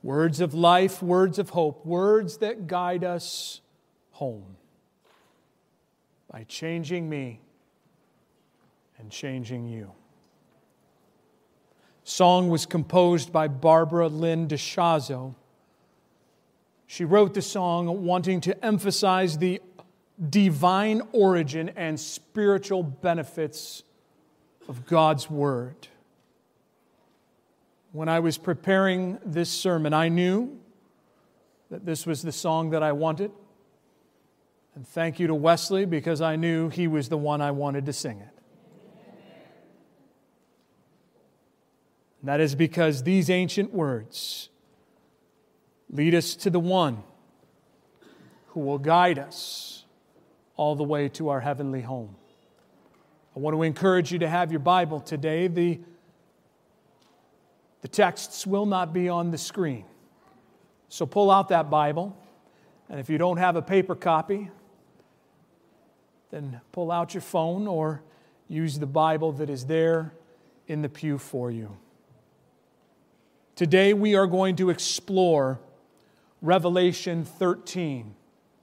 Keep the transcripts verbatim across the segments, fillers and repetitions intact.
Words of life, words of hope, words that guide us home by changing me and changing you. Song was composed by Barbara Lynn DeShazo. She wrote the song wanting to emphasize the divine origin and spiritual benefits of God's Word. When I was preparing this sermon, I knew that this was the song that I wanted. And thank you to Wesley, because I knew he was the one I wanted to sing it. And that is because these ancient words lead us to the one who will guide us all the way to our heavenly home. I want to encourage you to have your Bible today. The, the texts will not be on the screen. So pull out that Bible. And if you don't have a paper copy, then pull out your phone or use the Bible that is there in the pew for you. Today we are going to explore Revelation thirteen.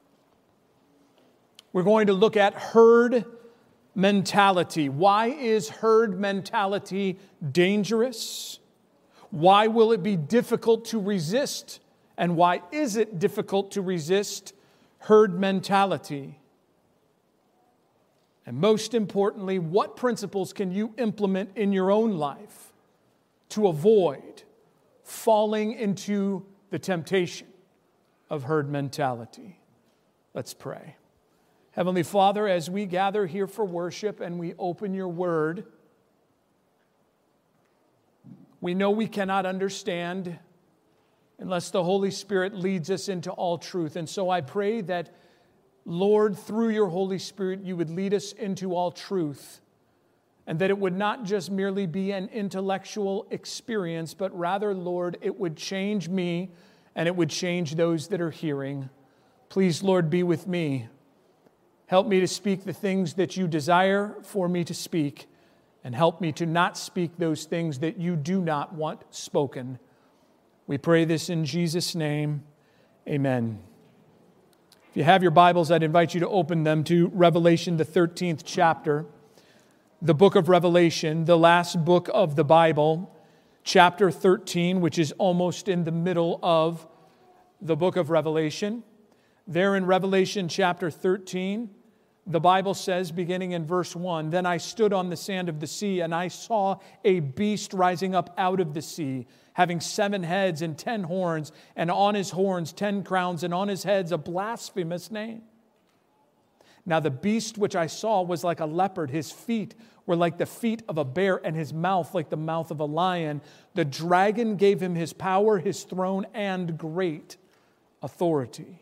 We're going to look at herd mentality. Why is herd mentality dangerous? Why will it be difficult to resist? And why is it difficult to resist herd mentality? And most importantly, what principles can you implement in your own life to avoid falling into the temptation of herd mentality? Let's pray. Heavenly Father, as we gather here for worship and we open your word, we know we cannot understand unless the Holy Spirit leads us into all truth. And so I pray that, Lord, through your Holy Spirit, you would lead us into all truth, and that it would not just merely be an intellectual experience, but rather, Lord, it would change me and it would change those that are hearing. Please, Lord, be with me. Help me to speak the things that you desire for me to speak, and help me to not speak those things that you do not want spoken. We pray this in Jesus' name. Amen. If you have your Bibles, I'd invite you to open them to Revelation, the thirteenth chapter. The book of Revelation, the last book of the Bible, chapter thirteen, which is almost in the middle of the book of Revelation. There in Revelation chapter thirteen, the Bible says, beginning in verse one, "Then I stood on the sand of the sea, and I saw a beast rising up out of the sea, having seven heads and ten horns, and on his horns ten crowns, and on his heads a blasphemous name. Now the beast which I saw was like a leopard. His feet were like the feet of a bear, and his mouth like the mouth of a lion. The dragon gave him his power, his throne, and great authority.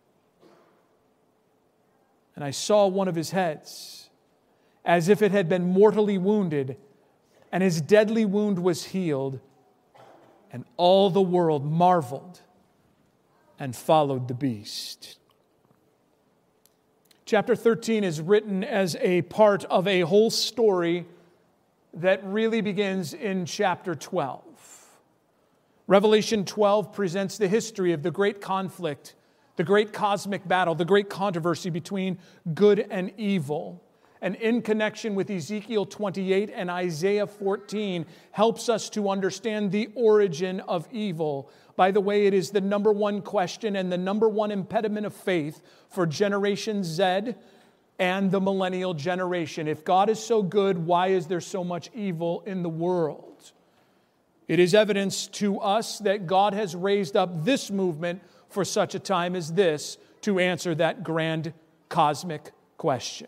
And I saw one of his heads, as if it had been mortally wounded, and his deadly wound was healed. And all the world marveled and followed the beast." Chapter thirteen is written as a part of a whole story that really begins in chapter twelve. Revelation twelve presents the history of the great conflict, the great cosmic battle, the great controversy between good and evil. And in connection with Ezekiel twenty-eight and Isaiah fourteen, helps us to understand the origin of evil. By the way, it is the number one question and the number one impediment of faith for Generation Z and the millennial generation. If God is so good, why is there so much evil in the world? It is evidence to us that God has raised up this movement for such a time as this to answer that grand cosmic question.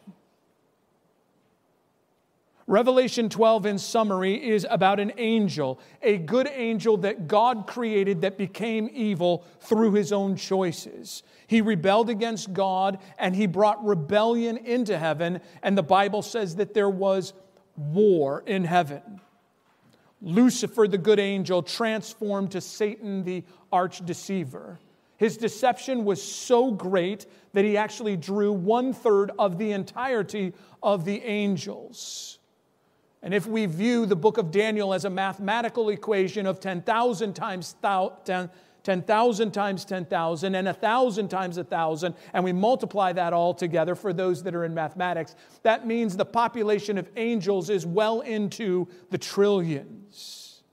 Revelation twelve, in summary, is about an angel, a good angel that God created that became evil through his own choices. He rebelled against God, and he brought rebellion into heaven, and the Bible says that there was war in heaven. Lucifer, the good angel, transformed to Satan, the arch-deceiver. His deception was so great that he actually drew one-third of the entirety of the angels. And if we view the book of Daniel as a mathematical equation of ten thousand times ten thousand times ten thousand, and one thousand times one thousand, and we multiply that all together for those that are in mathematics, that means the population of angels is well into the trillions.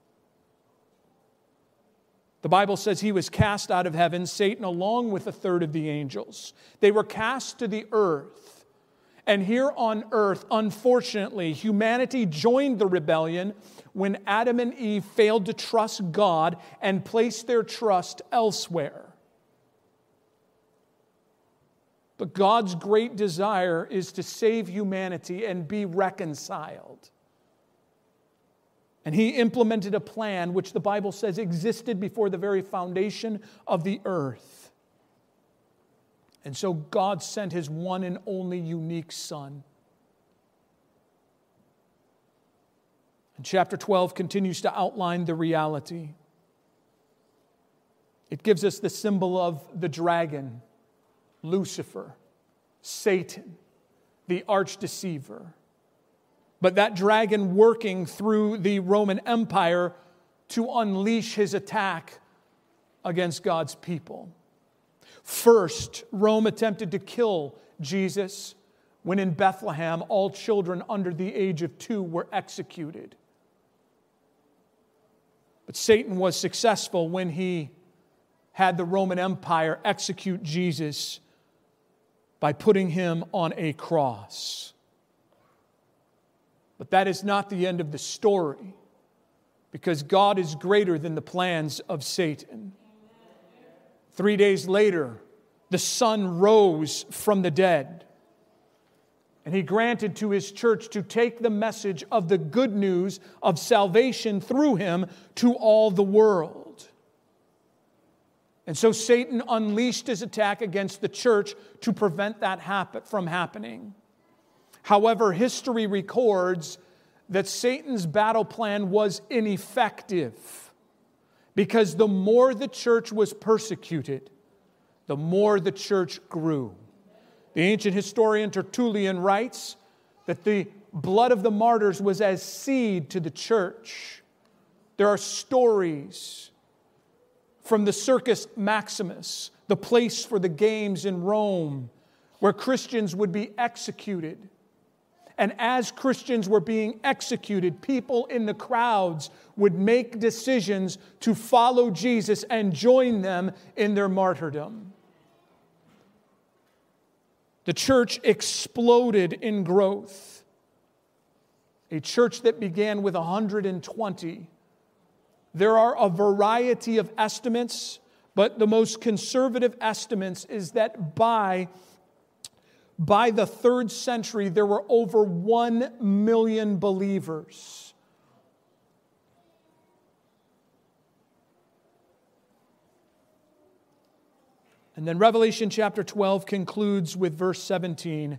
The Bible says he was cast out of heaven, Satan along with a third of the angels. They were cast to the earth. And here on earth, unfortunately, humanity joined the rebellion when Adam and Eve failed to trust God and placed their trust elsewhere. But God's great desire is to save humanity and be reconciled. And he implemented a plan which the Bible says existed before the very foundation of the earth. And so God sent his one and only unique Son. And chapter twelve continues to outline the reality. It gives us the symbol of the dragon, Lucifer, Satan, the arch deceiver. But that dragon working through the Roman Empire to unleash his attack against God's people. First, Rome attempted to kill Jesus when in Bethlehem all children under the age of two were executed. But Satan was successful when he had the Roman Empire execute Jesus by putting him on a cross. But that is not the end of the story, because God is greater than the plans of Satan. Three days later, the Son rose from the dead, and he granted to his church to take the message of the good news of salvation through him to all the world. And so Satan unleashed his attack against the church to prevent that happen, from happening. However, history records that Satan's battle plan was ineffective, because the more the church was persecuted, the more the church grew. The ancient historian Tertullian writes that the blood of the martyrs was as seed to the church. There are stories from the Circus Maximus, the place for the games in Rome, where Christians would be executed. And as Christians were being executed, people in the crowds would make decisions to follow Jesus and join them in their martyrdom. The church exploded in growth. A church that began with one hundred twenty. There are a variety of estimates, but the most conservative estimates is that by By the third century, there were over one million believers. And then Revelation chapter twelve concludes with verse seventeen.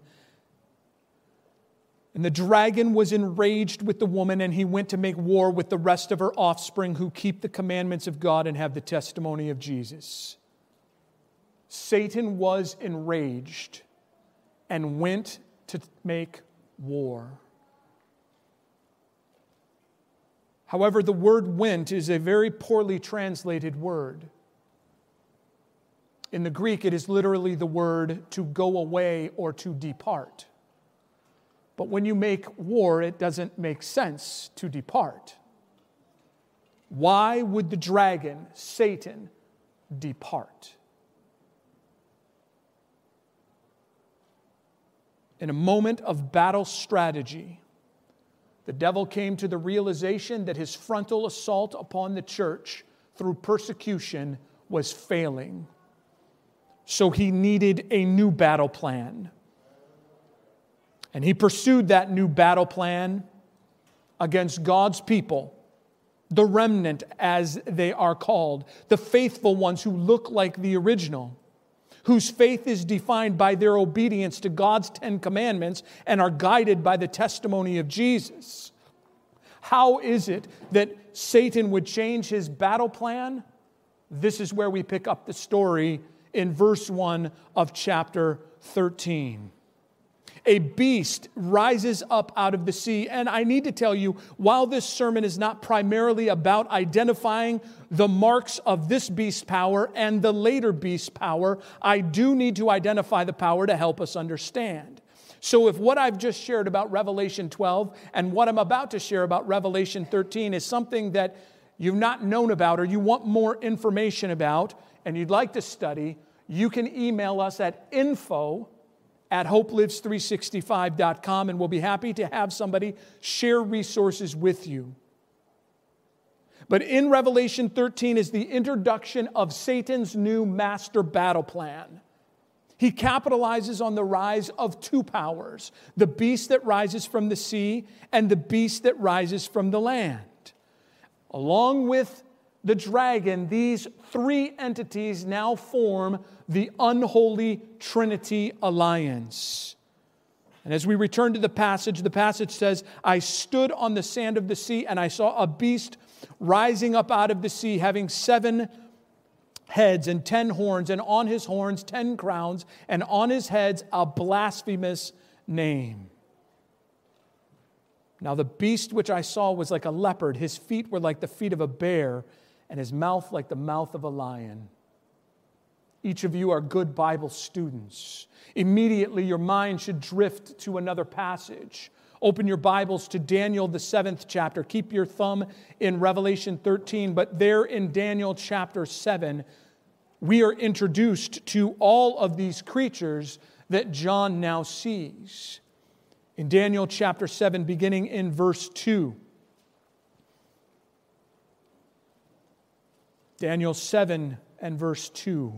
And the dragon was enraged with the woman, and he went to make war with the rest of her offspring who keep the commandments of God and have the testimony of Jesus. Satan was enraged and went to make war. However, the word went is a very poorly translated word. In the Greek, it is literally the word to go away or to depart. But when you make war, it doesn't make sense to depart. Why would the dragon, Satan, depart? In a moment of battle strategy, the devil came to the realization that his frontal assault upon the church through persecution was failing. So he needed a new battle plan. And he pursued that new battle plan against God's people, the remnant as they are called, the faithful ones who look like the original, whose faith is defined by their obedience to God's Ten Commandments and are guided by the testimony of Jesus. How is it that Satan would change his battle plan? This is where we pick up the story in verse one of chapter thirteen. A beast rises up out of the sea. And I need to tell you, while this sermon is not primarily about identifying the marks of this beast power and the later beast power, I do need to identify the power to help us understand. So if what I've just shared about Revelation twelve and what I'm about to share about Revelation thirteen is something that you've not known about or you want more information about and you'd like to study, you can email us at info at hope lives three sixty-five dot com, and we'll be happy to have somebody share resources with you. But in Revelation thirteen is the introduction of Satan's new master battle plan. He capitalizes on the rise of two powers, the beast that rises from the sea and the beast that rises from the land. Along with the dragon, these three entities now form the unholy Trinity alliance. And as we return to the passage, the passage says, I stood on the sand of the sea and I saw a beast rising up out of the sea, having seven heads and ten horns, and on his horns ten crowns, and on his heads a blasphemous name. Now the beast which I saw was like a leopard, his feet were like the feet of a bear, and his mouth like the mouth of a lion. Each of you are good Bible students. Immediately your mind should drift to another passage. Open your Bibles to Daniel, the seventh chapter. Keep your thumb in Revelation thirteen, but there in Daniel chapter seven, we are introduced to all of these creatures that John now sees. In Daniel chapter seven, beginning in verse two. Daniel seven and verse two.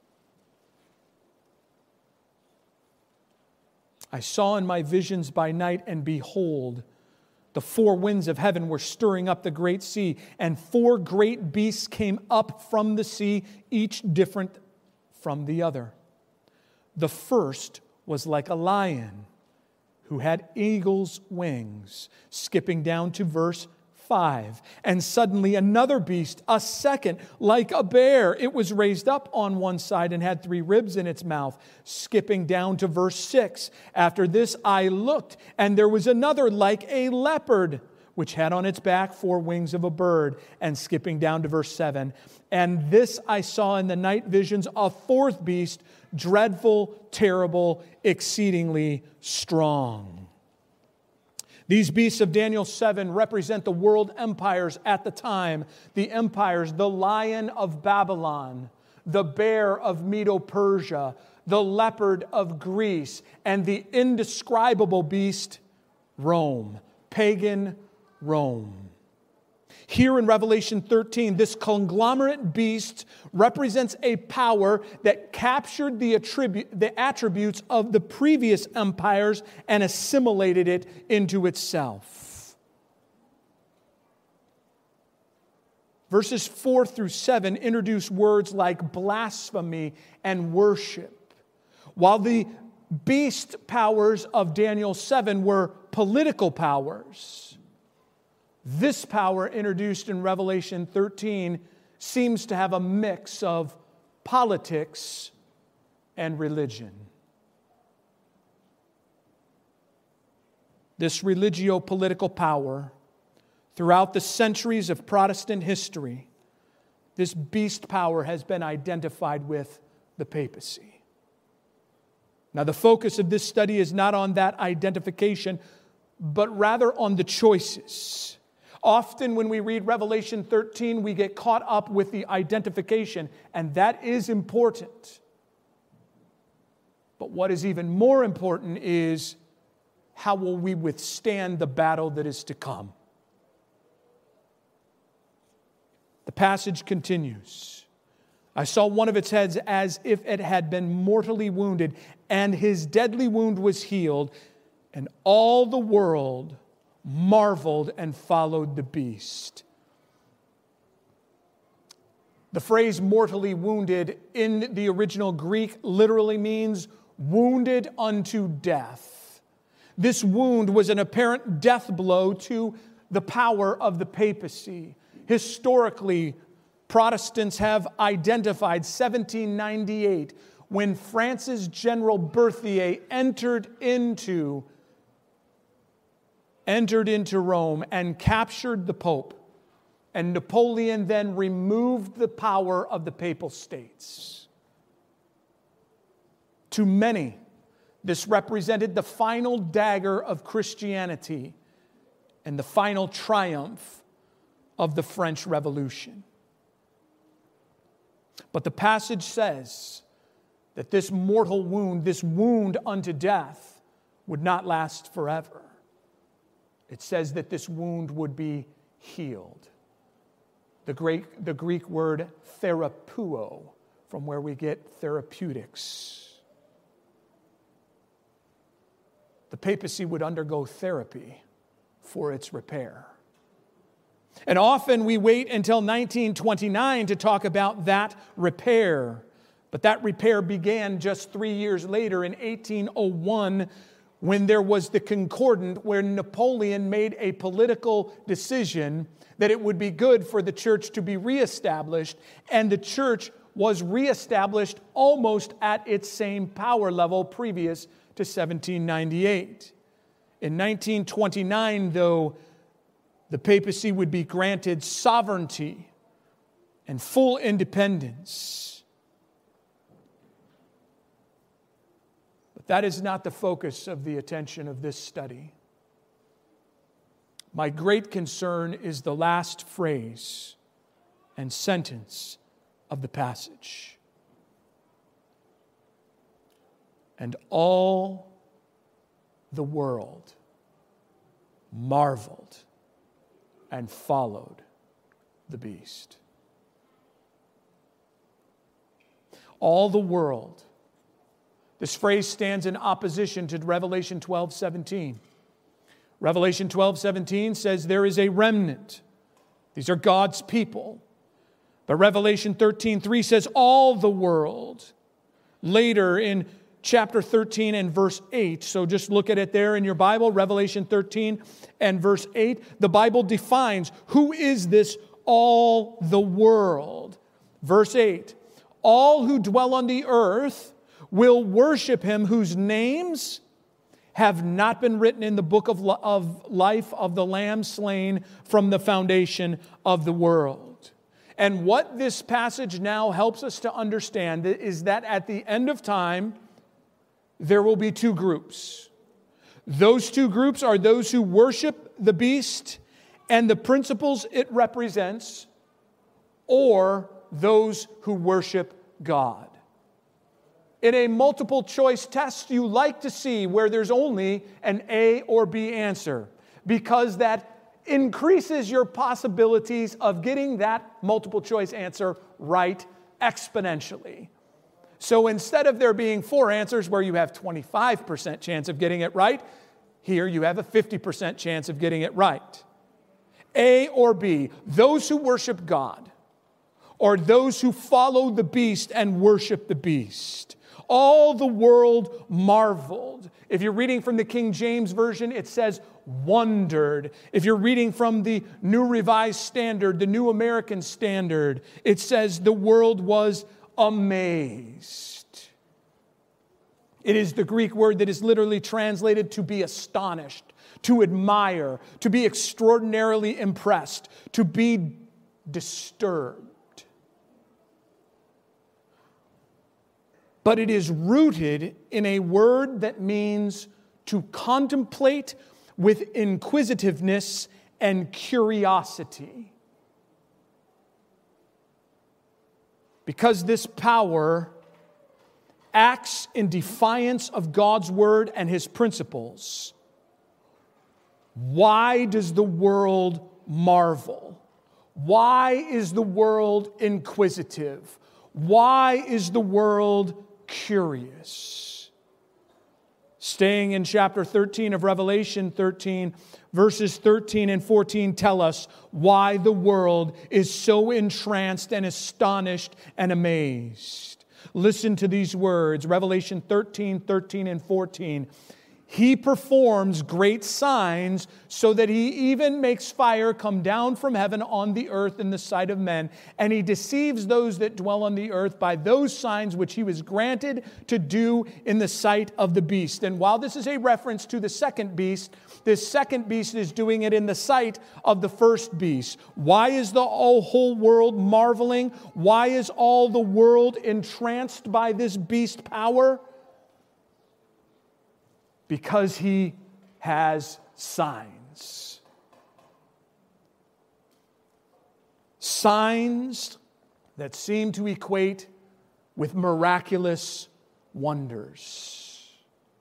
I saw in my visions by night, and behold, the four winds of heaven were stirring up the great sea, and four great beasts came up from the sea, each different from the other. The first was like a lion who had eagle's wings, skipping down to verse five. And suddenly another beast, a second, like a bear. It was raised up on one side and had three ribs in its mouth, skipping down to verse six. After this I looked, and there was another like a leopard, which had on its back four wings of a bird, and skipping down to verse seven. And this I saw in the night visions, a fourth beast, dreadful, terrible, exceedingly strong. These beasts of Daniel seven represent the world empires at the time. The empires, the lion of Babylon, the bear of Medo-Persia, the leopard of Greece, and the indescribable beast, Rome, pagan Rome. Here in Revelation thirteen, this conglomerate beast represents a power that captured the, attribu- the attributes of the previous empires and assimilated it into itself. Verses four through seven introduce words like blasphemy and worship. While the beast powers of Daniel seven were political powers, this power introduced in Revelation thirteen seems to have a mix of politics and religion. This religio-political power, throughout the centuries of Protestant history, this beast power has been identified with the papacy. Now, the focus of this study is not on that identification, but rather on the choices. Often when we read Revelation thirteen, we get caught up with the identification, and that is important. But what is even more important is, how will we withstand the battle that is to come? The passage continues. I saw one of its heads as if it had been mortally wounded, and his deadly wound was healed, and all the world marveled and followed the beast. The phrase mortally wounded in the original Greek literally means wounded unto death. This wound was an apparent death blow to the power of the papacy. Historically, Protestants have identified seventeen ninety-eight when France's General Berthier entered into, entered into Rome and captured the Pope. And Napoleon then removed the power of the Papal States. To many, this represented the final dagger of Christianity and the final triumph of the French Revolution. But the passage says that this mortal wound, this wound unto death, would not last forever. It says that this wound would be healed. The Greek, the Greek word therapeuo, from where we get therapeutics. The papacy would undergo therapy for its repair. And often we wait until nineteen twenty-nine to talk about that repair. But that repair began just three years later in eighteen oh one, when there was the Concordat, where Napoleon made a political decision that it would be good for the church to be reestablished, and the church was reestablished almost at its same power level previous to seventeen ninety-eight. In nineteen twenty-nine, though, the papacy would be granted sovereignty and full independence. But that is not the focus of the attention of this study. My great concern is the last phrase and sentence of the passage. And all the world marveled and followed the beast. All the world. This phrase stands in opposition to Revelation twelve seventeen. Revelation twelve seventeen says there is a remnant. These are God's people. But Revelation thirteen three says all the world. Later in chapter thirteen and verse eight, so just look at it there in your Bible, Revelation thirteen and verse eight, the Bible defines who is this all the world. Verse eight, all who dwell on the earth will worship him whose names have not been written in the book of life of the Lamb slain from the foundation of the world. And what this passage now helps us to understand is that at the end of time, there will be two groups. Those two groups are those who worship the beast and the principles it represents, or those who worship God. In a multiple choice test, you like to see where there's only an A or B answer, because that increases your possibilities of getting that multiple choice answer right exponentially. So instead of there being four answers where you have twenty-five percent chance of getting it right, here you have a fifty percent chance of getting it right. A or B, those who worship God, or those who follow the beast and worship the beast. All the world marveled. If you're reading from the King James Version, it says wondered. If you're reading from the New Revised Standard, the New American Standard, it says the world was amazed. It is the Greek word that is literally translated to be astonished, to admire, to be extraordinarily impressed, to be disturbed. But it is rooted in a word that means to contemplate with inquisitiveness and curiosity. Because this power acts in defiance of God's word and his principles. Why does the world marvel? Why is the world inquisitive? Why is the world curious? Staying in chapter thirteen of Revelation thirteen, verses thirteen and fourteen tell us why the world is so entranced and astonished and amazed. Listen to these words, Revelation thirteen, thirteen and fourteen. He performs great signs so that he even makes fire come down from heaven on the earth in the sight of men. And he deceives those that dwell on the earth by those signs which he was granted to do in the sight of the beast. And while this is a reference to the second beast, this second beast is doing it in the sight of the first beast. Why is the whole world marveling? Why is all the world entranced by this beast power? Because he has signs. Signs that seem to equate with miraculous wonders.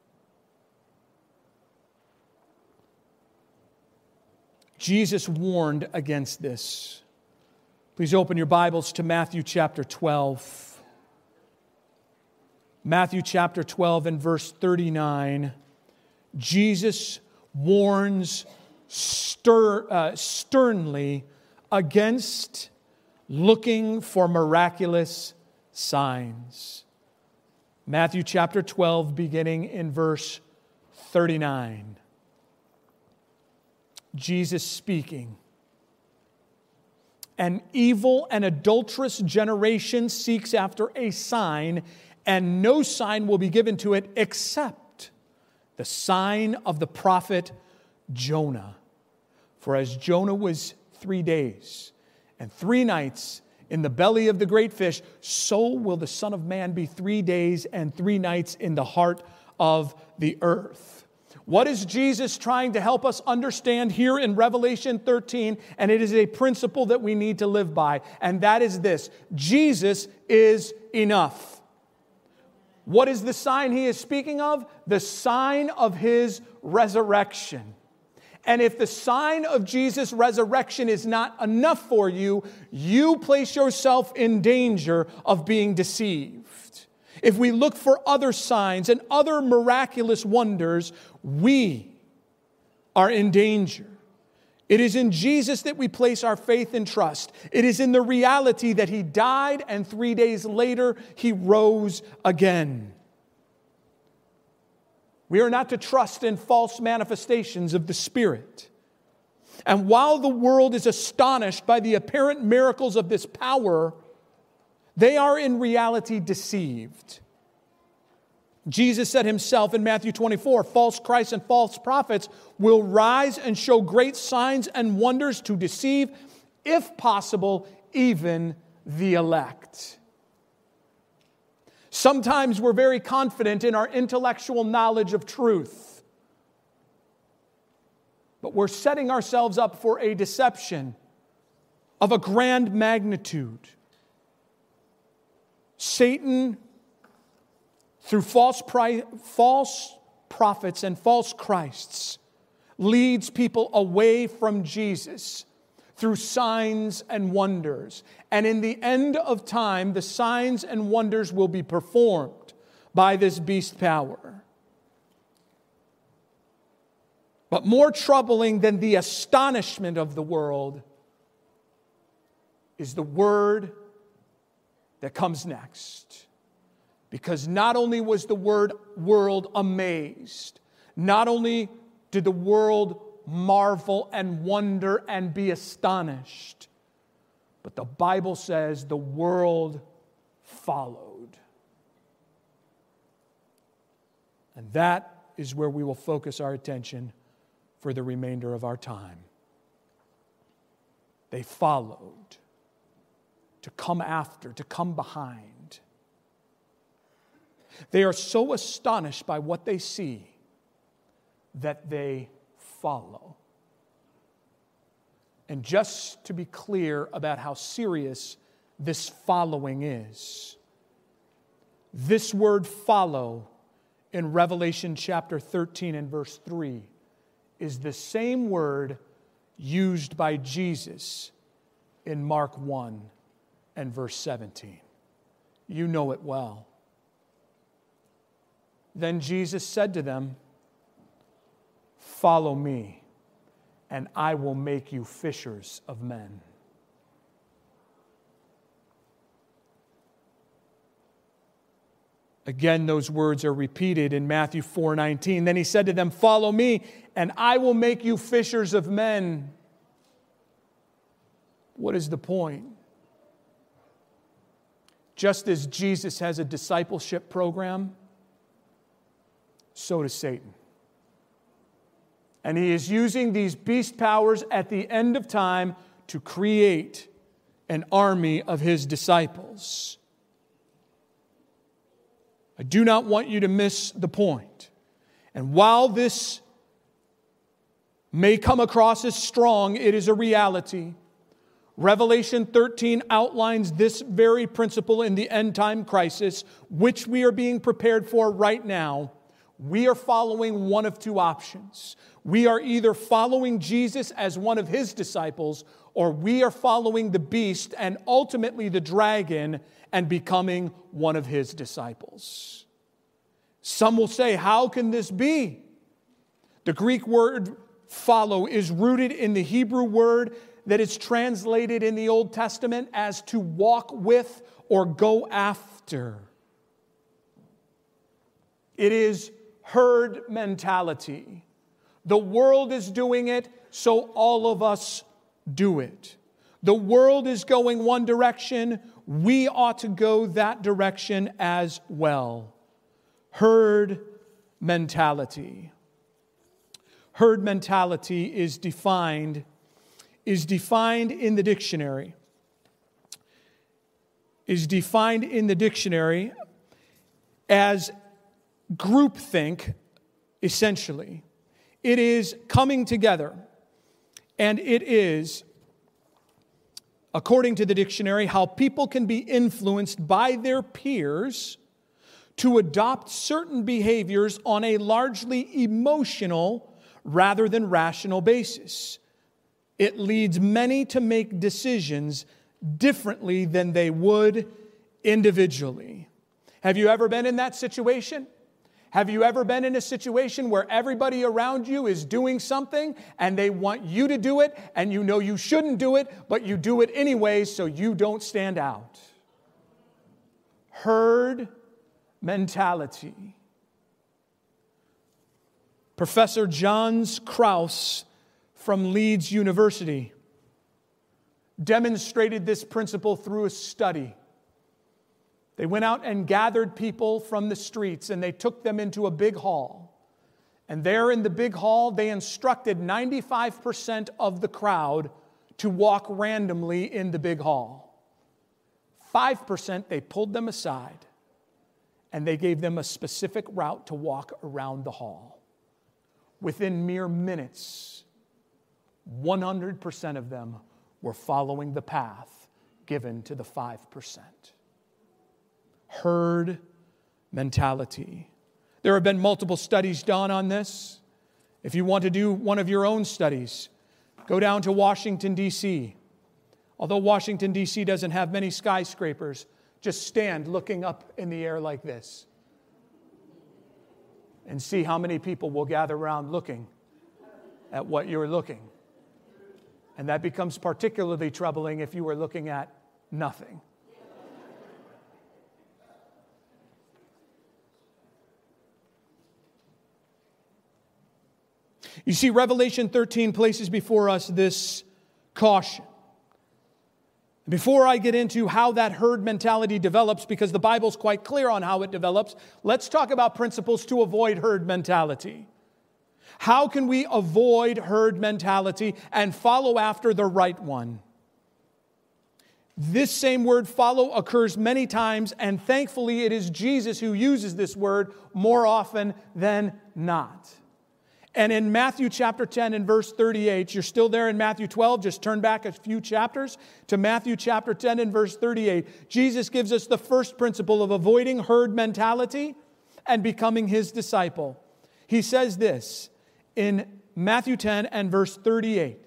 Jesus warned against this. Please open your Bibles to Matthew chapter twelve. Matthew chapter twelve and verse thirty-nine. Jesus warns stir, uh, sternly against looking for miraculous signs. Matthew chapter twelve, beginning in verse thirty-nine. Jesus speaking. An evil and adulterous generation seeks after a sign, and no sign will be given to it except the sign of the prophet Jonah. For as Jonah was three days and three nights in the belly of the great fish, so will the Son of Man be three days and three nights in the heart of the earth. What is Jesus trying to help us understand here in Revelation thirteen? And it is a principle that we need to live by. And that is this: Jesus is enough. What is the sign he is speaking of? The sign of his resurrection. And if the sign of Jesus' resurrection is not enough for you, you place yourself in danger of being deceived. If we look for other signs and other miraculous wonders, we are in danger. It is in Jesus that we place our faith and trust. It is in the reality that he died and three days later he rose again. We are not to trust in false manifestations of the Spirit. And while the world is astonished by the apparent miracles of this power, they are in reality deceived. Jesus said himself in Matthew twenty-four, false Christs and false prophets will rise and show great signs and wonders to deceive, if possible, even the elect. Sometimes we're very confident in our intellectual knowledge of truth, but we're setting ourselves up for a deception of a grand magnitude. Satan, through false, pri- false prophets and false Christs, leads people away from Jesus through signs and wonders. And in the end of time, the signs and wonders will be performed by this beast power. But more troubling than the astonishment of the world is the word that comes next. Because not only was the word world amazed, not only did the world marvel and wonder and be astonished, but the Bible says the world followed. And that is where we will focus our attention for the remainder of our time. They followed to come after, to come behind. They are so astonished by what they see that they follow. And just to be clear about how serious this following is, this word follow in Revelation chapter thirteen and verse three is the same word used by Jesus in Mark one and verse seventeen. You know it well. Then Jesus said to them, "Follow me, and I will make you fishers of men." Again, those words are repeated in Matthew four nineteen. Then he said to them, "Follow me, and I will make you fishers of men." What is the point? Just as Jesus has a discipleship program, so does Satan. And he is using these beast powers at the end of time to create an army of his disciples. I do not want you to miss the point. And while this may come across as strong, it is a reality. Revelation thirteen outlines this very principle in the end time crisis, which we are being prepared for right now. We are following one of two options. We are either following Jesus as one of his disciples, or we are following the beast and ultimately the dragon and becoming one of his disciples. Some will say, how can this be? The Greek word follow is rooted in the Hebrew word that is translated in the Old Testament as to walk with or go after. It is herd mentality. The world is doing it, so all of us do it. The world is going one direction, we ought to go that direction as well. Herd mentality. Herd mentality is defined, is defined in the dictionary. Is defined in the dictionary as groupthink, essentially. It is coming together, and it is, according to the dictionary, how people can be influenced by their peers to adopt certain behaviors on a largely emotional rather than rational basis. It leads many to make decisions differently than they would individually. Have you ever been in that situation? Have you ever been in a situation where everybody around you is doing something and they want you to do it and you know you shouldn't do it, but you do it anyway so you don't stand out? Herd mentality. Professor Johns Krauss from Leeds University demonstrated this principle through a study. They went out and gathered people from the streets and they took them into a big hall. And there in the big hall, they instructed ninety-five percent of the crowd to walk randomly in the big hall. five percent they pulled them aside and they gave them a specific route to walk around the hall. Within mere minutes, one hundred percent of them were following the path given to the five percent. Herd mentality. There have been multiple studies done on this. If you want to do one of your own studies, go down to Washington, D C Although Washington, D C doesn't have many skyscrapers, just stand looking up in the air like this and see how many people will gather around looking at what you're looking. And that becomes particularly troubling if you are looking at nothing. You see, Revelation thirteen places before us this caution. Before I get into how that herd mentality develops, because the Bible's quite clear on how it develops, let's talk about principles to avoid herd mentality. How can we avoid herd mentality and follow after the right one? This same word follow occurs many times, and thankfully it is Jesus who uses this word more often than not. And in Matthew chapter ten and verse thirty-eight, you're still there in Matthew twelve, just turn back a few chapters to Matthew chapter ten and verse thirty-eight. Jesus gives us the first principle of avoiding herd mentality and becoming his disciple. He says this in Matthew ten and verse thirty-eight.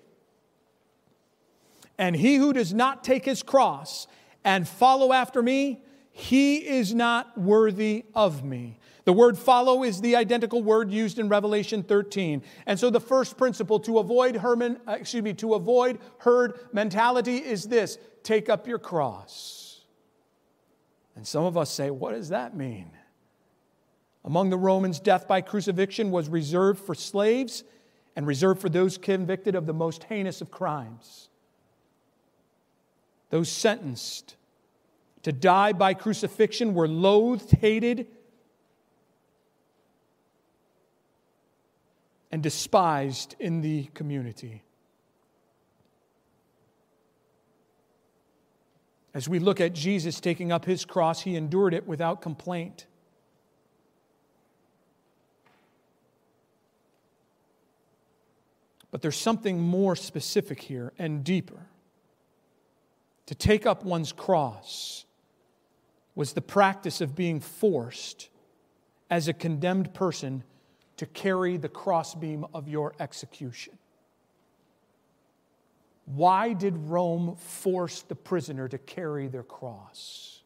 And he who does not take his cross and follow after me, he is not worthy of me. The word follow is the identical word used in Revelation thirteen. And so the first principle to avoid Herman, excuse me, to avoid herd mentality is this: take up your cross. And some of us say, what does that mean? Among the Romans, death by crucifixion was reserved for slaves and reserved for those convicted of the most heinous of crimes. Those sentenced to die by crucifixion were loathed, hated, and despised in the community. As we look at Jesus taking up his cross, he endured it without complaint. But there's something more specific here and deeper. To take up one's cross was the practice of being forced as a condemned person to carry the crossbeam of your execution. Why did Rome force the prisoner to carry their cross?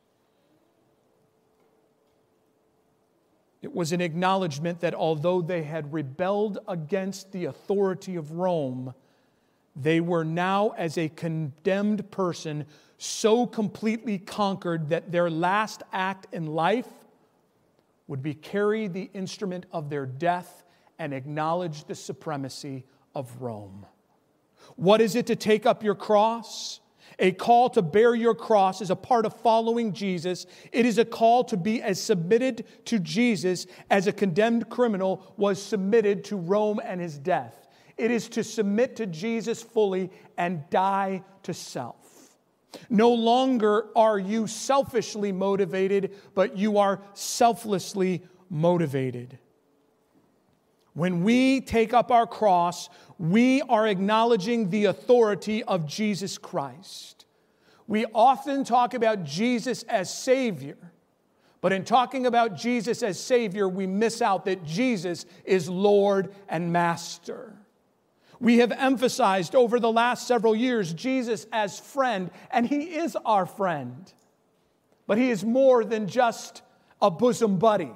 It was an acknowledgement that although they had rebelled against the authority of Rome, they were now, as a condemned person, so completely conquered that their last act in life would be carry the instrument of their death and acknowledge the supremacy of Rome. What is it to take up your cross? A call to bear your cross is a part of following Jesus. It is a call to be as submitted to Jesus as a condemned criminal was submitted to Rome and his death. It is to submit to Jesus fully and die to self. No longer are you selfishly motivated, but you are selflessly motivated. When we take up our cross, we are acknowledging the authority of Jesus Christ. We often talk about Jesus as Savior, but in talking about Jesus as Savior, we miss out that Jesus is Lord and Master. We have emphasized over the last several years Jesus as friend, and He is our friend. But He is more than just a bosom buddy.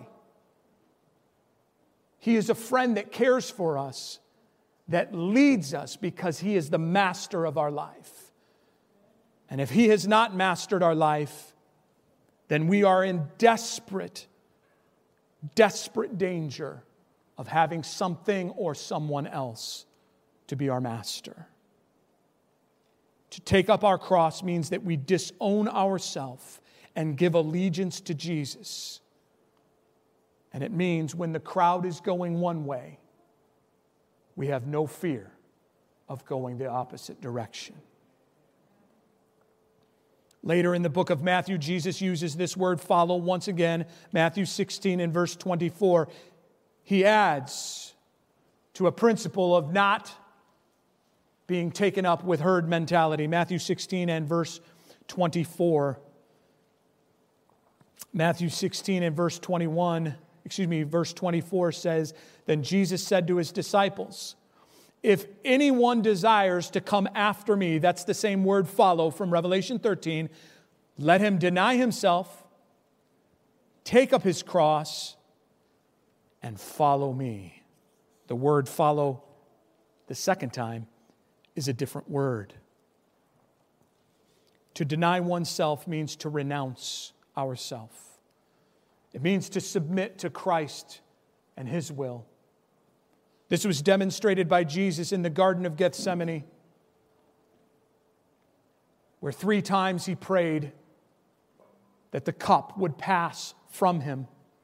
He is a friend that cares for us, that leads us because He is the master of our life. And if He has not mastered our life, then we are in desperate, desperate danger of having something or someone else to be our master. To take up our cross means that we disown ourselves and give allegiance to Jesus. And it means when the crowd is going one way, we have no fear of going the opposite direction. Later in the book of Matthew, Jesus uses this word follow once again. Matthew sixteen and verse twenty-four. He adds to a principle of not being taken up with herd mentality. Matthew sixteen and verse twenty-four. Matthew sixteen and verse twenty-one. Excuse me, verse twenty-four says, Then Jesus said to His disciples, If anyone desires to come after me, that's the same word follow from Revelation thirteen, let him deny himself, take up his cross, and follow me. The word follow the second time is a different word. To deny oneself means to renounce ourself. It means to submit to Christ and His will. This was demonstrated by Jesus in the Garden of Gethsemane, where three times He prayed that the cup would pass from Him.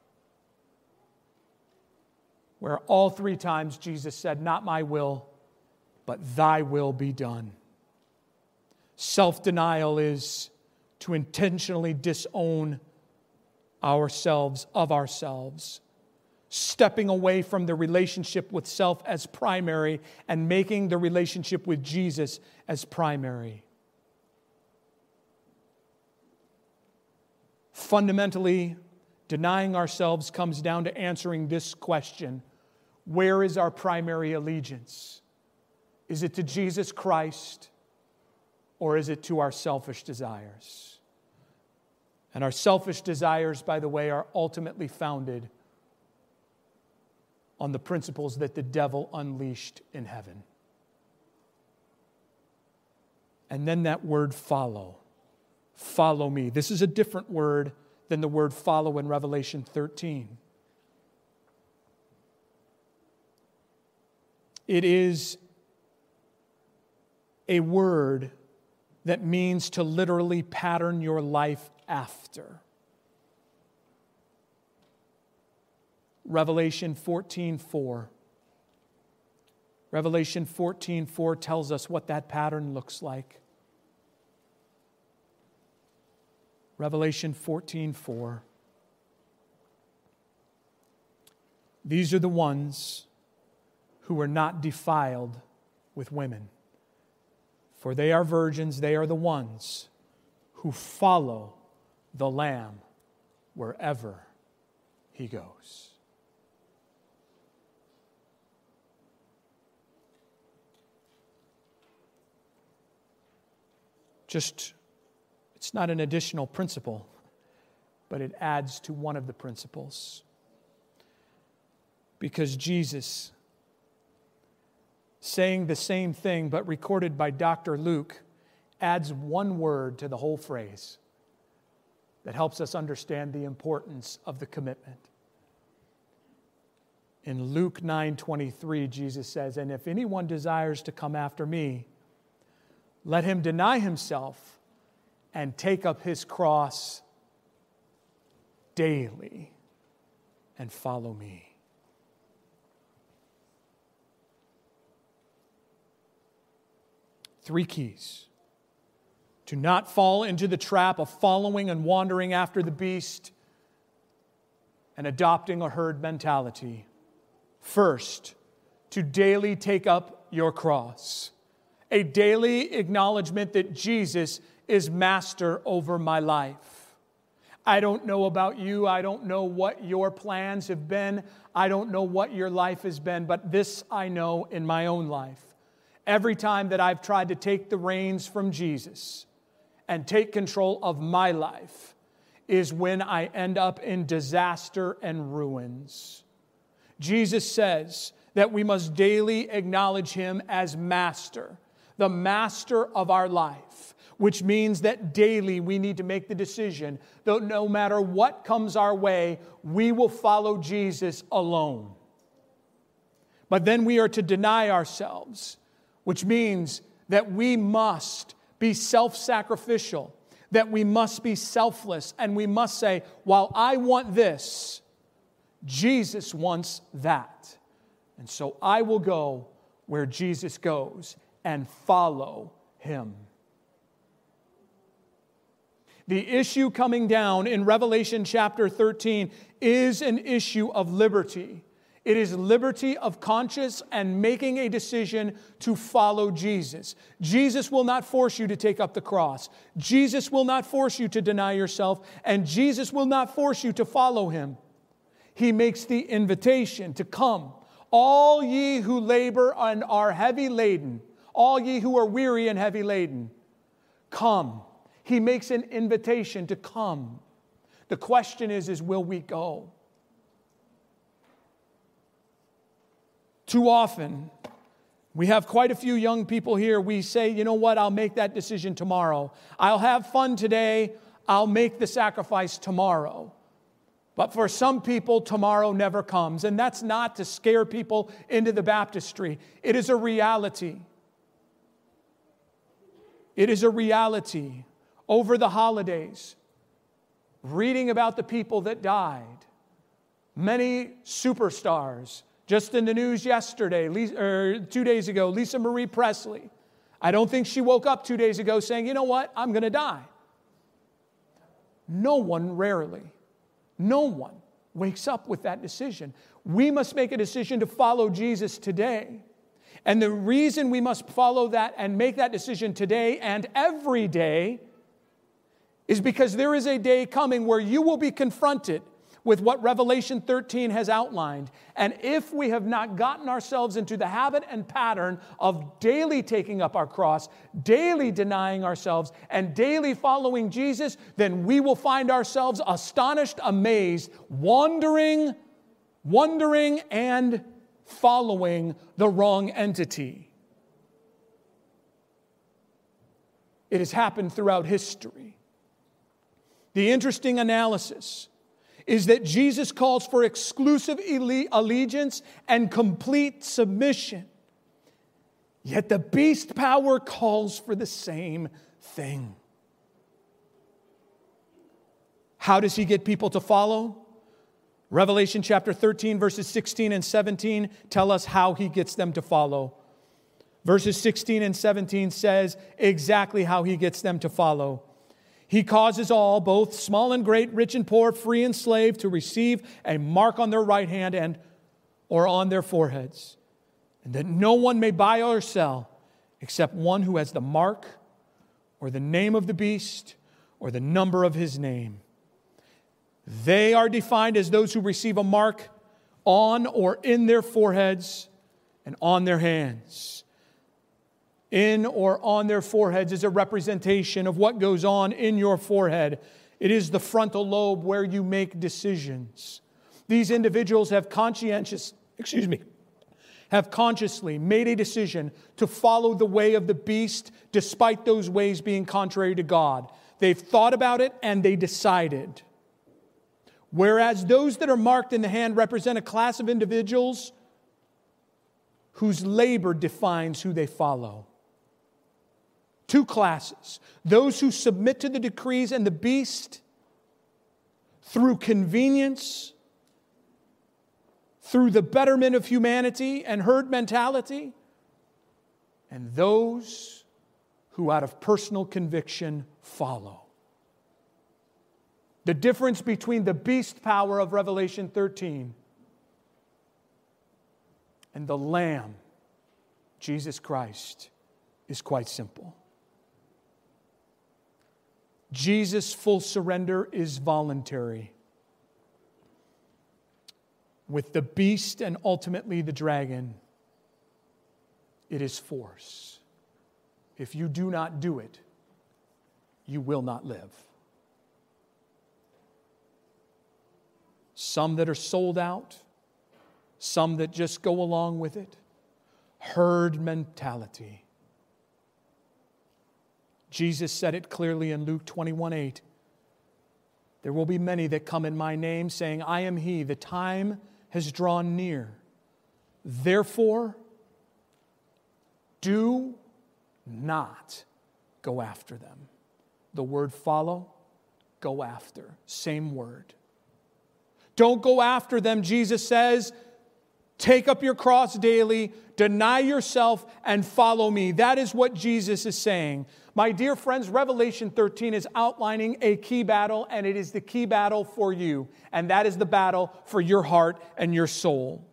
Where all three times Jesus said, Not my will, but Thy will be done. Self-denial is to intentionally disown ourselves of ourselves, stepping away from the relationship with self as primary and making the relationship with Jesus as primary. Fundamentally, denying ourselves comes down to answering this question: where is our primary allegiance? Is it to Jesus Christ, or is it to our selfish desires? And our selfish desires, by the way, are ultimately founded on the principles that the devil unleashed in heaven. And then that word follow. Follow me. This is a different word than the word follow in Revelation thirteen. It is a word that means to literally pattern your life after. Revelation fourteen four. Revelation fourteen four tells us what that pattern looks like. Revelation fourteen four. These are the ones who are not defiled with women, for they are virgins. They are the ones who follow the Lamb wherever He goes. Just, it's not an additional principle, but it adds to one of the principles. Because Jesus, saying the same thing but recorded by Doctor Luke, adds one word to the whole phrase that helps us understand the importance of the commitment. In Luke nine twenty-three, Jesus says, "And if anyone desires to come after me, let him deny himself and take up his cross daily and follow me." Three keys to not fall into the trap of following and wandering after the beast and adopting a herd mentality. First, to daily take up your cross. A daily acknowledgement that Jesus is master over my life. I don't know about you. I don't know what your plans have been. I don't know what your life has been, but this I know in my own life. Every time that I've tried to take the reins from Jesus and take control of my life is when I end up in disaster and ruins. Jesus says that we must daily acknowledge Him as master, the master of our life, which means that daily we need to make the decision that no matter what comes our way, we will follow Jesus alone. But then we are to deny ourselves, which means that we must be self-sacrificial, that we must be selfless, and we must say, while I want this, Jesus wants that. And so I will go where Jesus goes and follow Him. The issue coming down in Revelation chapter thirteen is an issue of liberty. It is liberty of conscience and making a decision to follow Jesus. Jesus will not force you to take up the cross. Jesus will not force you to deny yourself. And Jesus will not force you to follow Him. He makes the invitation to come. All ye who labor and are heavy laden, all ye who are weary and heavy laden, come. He makes an invitation to come. The question is, is will we go? Too often, we have quite a few young people here. We say, you know what, I'll make that decision tomorrow. I'll have fun today. I'll make the sacrifice tomorrow. But for some people, tomorrow never comes. And that's not to scare people into the baptistry. It is a reality. It is a reality. Over the holidays, reading about the people that died, many superstars. Just in the news yesterday, or two days ago, Lisa Marie Presley. I don't think she woke up two days ago saying, you know what, I'm going to die. No one, rarely, no one wakes up with that decision. We must make a decision to follow Jesus today. And the reason we must follow that and make that decision today and every day is because there is a day coming where you will be confronted with what Revelation thirteen has outlined. And if we have not gotten ourselves into the habit and pattern of daily taking up our cross, daily denying ourselves, and daily following Jesus, then we will find ourselves astonished, amazed, wandering, wondering, and following the wrong entity. It has happened throughout history. The interesting analysis is that Jesus calls for exclusive allegiance and complete submission. Yet the beast power calls for the same thing. How does he get people to follow? Revelation chapter thirteen, verses sixteen and seventeen tell us how he gets them to follow. Verses sixteen and seventeen says exactly how he gets them to follow. He causes all, both small and great, rich and poor, free and slave, to receive a mark on their right hand and or on their foreheads, and that no one may buy or sell except one who has the mark or the name of the beast or the number of his name. They are defined as those who receive a mark on or in their foreheads and on their hands. In or on their foreheads is a representation of what goes on in your forehead. It is the frontal lobe where you make decisions. These individuals have conscientious, excuse me, have consciously made a decision to follow the way of the beast despite those ways being contrary to God. They've thought about it and they decided. Whereas those that are marked in the hand represent a class of individuals whose labor defines who they follow. Two classes. Those who submit to the decrees and the beast through convenience, through the betterment of humanity and herd mentality, and those who out of personal conviction follow. The difference between the beast power of Revelation thirteen and the Lamb, Jesus Christ, is quite simple. Jesus' full surrender is voluntary. With the beast and ultimately the dragon, it is force. If you do not do it, you will not live. Some that are sold out, some that just go along with it. Herd mentality. Jesus said it clearly in Luke twenty-one eight. There will be many that come in my name, saying, I am he. The time has drawn near. Therefore, do not go after them. The word follow, go after. Same word. Don't go after them, Jesus says. Take up your cross daily, deny yourself, and follow me. That is what Jesus is saying. My dear friends, Revelation thirteen is outlining a key battle, and it is the key battle for you. And that is the battle for your heart and your soul.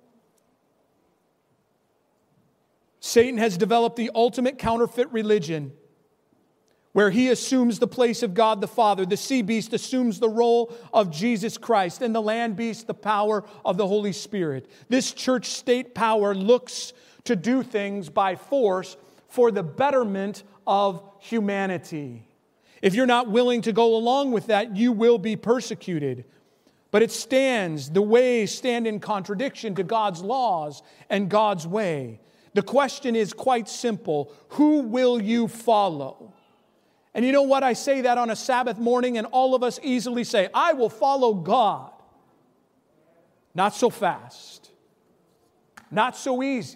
Satan has developed the ultimate counterfeit religion, where he assumes the place of God the Father. The sea beast assumes the role of Jesus Christ, and the land beast the power of the Holy Spirit. This church-state power looks to do things by force for the betterment of humanity. If you're not willing to go along with that, you will be persecuted. But it stands, the ways stand in contradiction to God's laws and God's way. The question is quite simple. Who will you follow? And you know what? I say that on a Sabbath morning, and all of us easily say, I will follow God. Not so fast. Not so easy.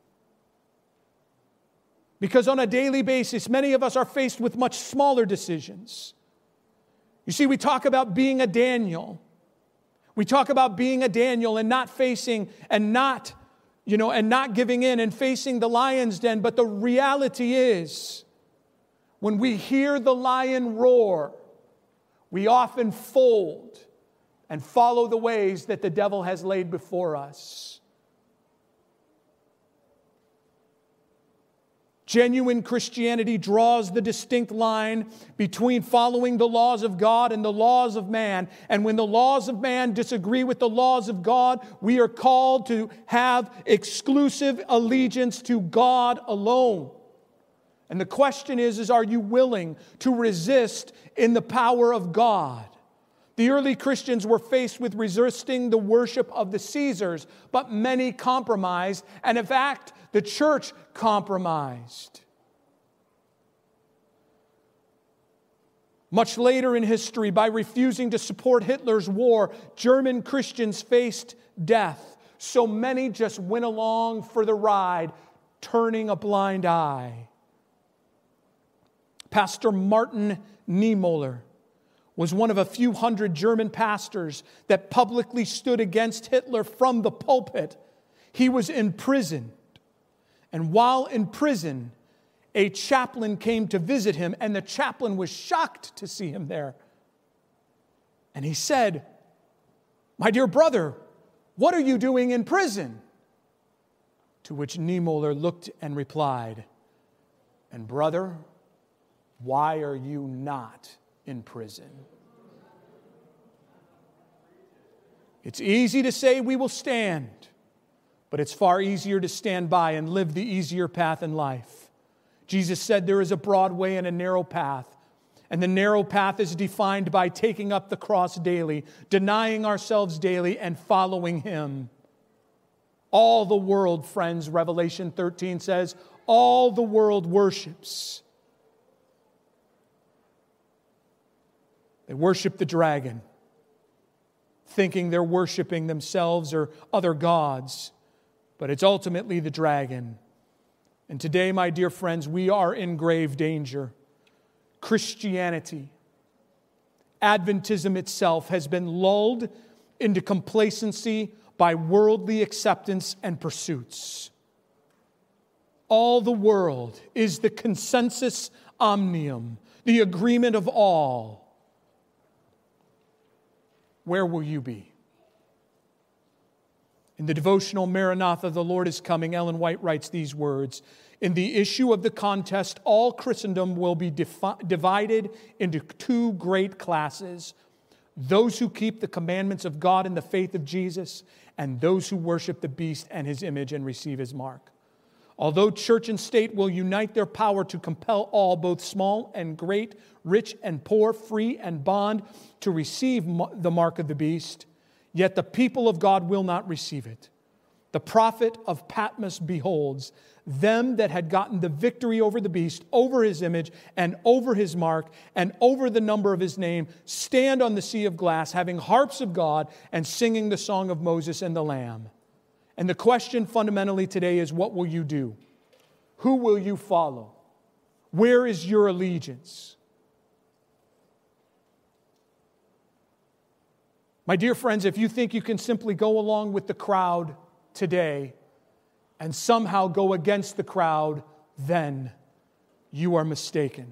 Because on a daily basis, many of us are faced with much smaller decisions. You see, we talk about being a Daniel. We talk about being a Daniel and not facing and not, you know, and not giving in and facing the lion's den. But the reality is, when we hear the lion roar, we often fold and follow the ways that the devil has laid before us. Genuine Christianity draws the distinct line between following the laws of God and the laws of man. And when the laws of man disagree with the laws of God, we are called to have exclusive allegiance to God alone. And the question is, is are you willing to resist in the power of God? The early Christians were faced with resisting the worship of the Caesars, but many compromised, and in fact, the church compromised. Much later in history, by refusing to support Hitler's war, German Christians faced death. So many just went along for the ride, turning a blind eye. Pastor Martin Niemöller was one of a few hundred German pastors that publicly stood against Hitler from the pulpit. He was imprisoned. And while in prison, a chaplain came to visit him, and the chaplain was shocked to see him there. And he said, "My dear brother, what are you doing in prison?" To which Niemöller looked and replied, "And brother, why are you not in prison?" It's easy to say we will stand, but it's far easier to stand by and live the easier path in life. Jesus said there is a broad way and a narrow path, and the narrow path is defined by taking up the cross daily, denying ourselves daily, and following Him. All the world, friends, Revelation thirteen says, all the world worships. They worship the dragon, thinking they're worshiping themselves or other gods, but it's ultimately the dragon. And today, my dear friends, we are in grave danger. Christianity, Adventism itself, has been lulled into complacency by worldly acceptance and pursuits. All the world is the consensus omnium, the agreement of all. Where will you be? In the devotional Maranatha, the Lord is coming, Ellen White writes these words: "In the issue of the contest, all Christendom will be defi- divided into two great classes: those who keep the commandments of God in the faith of Jesus, and those who worship the beast and his image and receive his mark. Although church and state will unite their power to compel all, both small and great, rich and poor, free and bond, to receive the mark of the beast, yet the people of God will not receive it. The prophet of Patmos beholds them that had gotten the victory over the beast, over his image, and over his mark, and over the number of his name, stand on the sea of glass, having harps of God, and singing the song of Moses and the Lamb." And the question fundamentally today is, what will you do? Who will you follow? Where is your allegiance? My dear friends, if you think you can simply go along with the crowd today and somehow go against the crowd, then you are mistaken.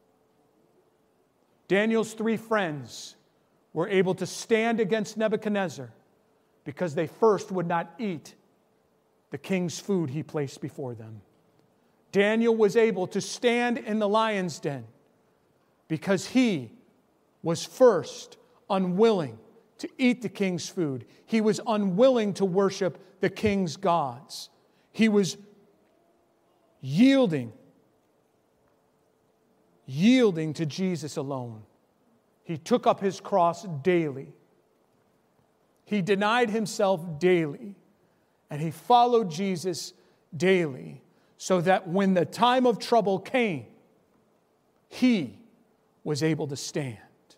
Daniel's three friends were able to stand against Nebuchadnezzar because they first would not eat the king's food he placed before them. Daniel was able to stand in the lion's den because he was first unwilling to eat the king's food. He was unwilling to worship the king's gods. He was yielding, yielding to Jesus alone. He took up his cross daily. He denied himself daily, and he followed Jesus daily, so that when the time of trouble came, he was able to stand.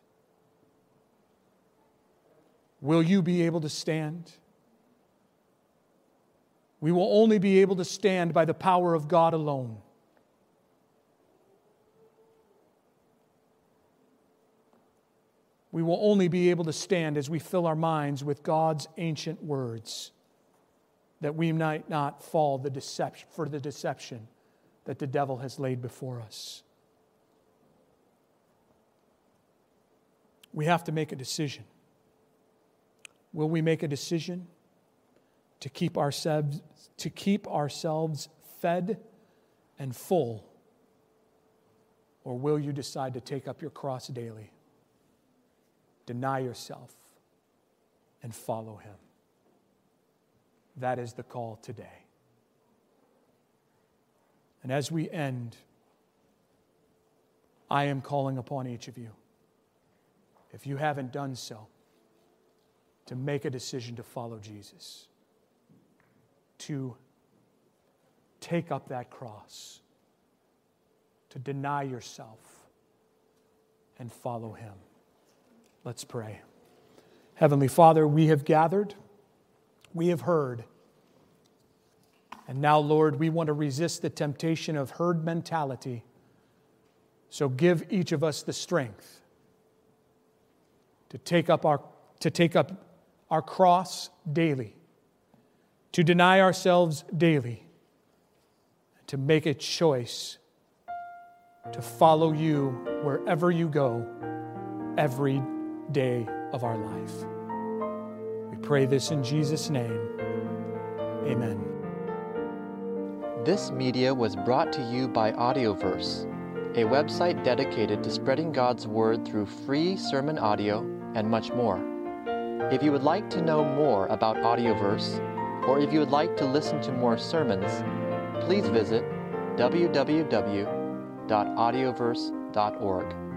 Will you be able to stand? We will only be able to stand by the power of God alone. We will only be able to stand as we fill our minds with God's ancient words, that we might not fall the deception, for the deception that the devil has laid before us. We have to make a decision. Will we make a decision to keep ourselves, to keep ourselves fed and full? Or will you decide to take up your cross daily, deny yourself, and follow Him? That is the call today. And as we end, I am calling upon each of you, if you haven't done so, to make a decision to follow Jesus, to take up that cross, to deny yourself and follow Him. Let's pray. Heavenly Father, we have gathered, we have heard, And now, Lord, we want to resist the temptation of herd mentality. So give each of us the strength to take up our, to take up our cross daily, to deny ourselves daily, to make a choice to follow you wherever you go every day of our life. We pray this in Jesus' name. Amen. This media was brought to you by Audioverse, a website dedicated to spreading God's Word through free sermon audio and much more. If you would like to know more about Audioverse, or if you would like to listen to more sermons, please visit w w w dot audioverse dot org.